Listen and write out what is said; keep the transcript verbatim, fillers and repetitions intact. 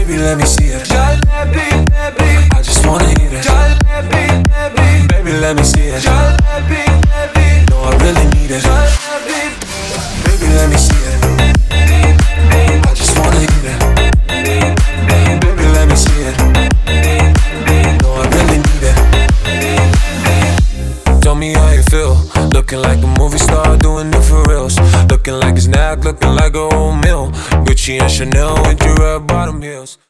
Baby, let me see it. Jalebi, lebi, I just wanna eat it. jalebi, lebi, Baby, let me see it. jalebi, lebi, No, I really need it. jalebi. Baby, let me see it. I just wanna eat it. Baby, let me see it. No, I really need it. Tell me how you feel. Looking like a movie star, doing it for reals. Looking like a snack, looking like a whole meal. Gucci and Chanel with your red bottom heels.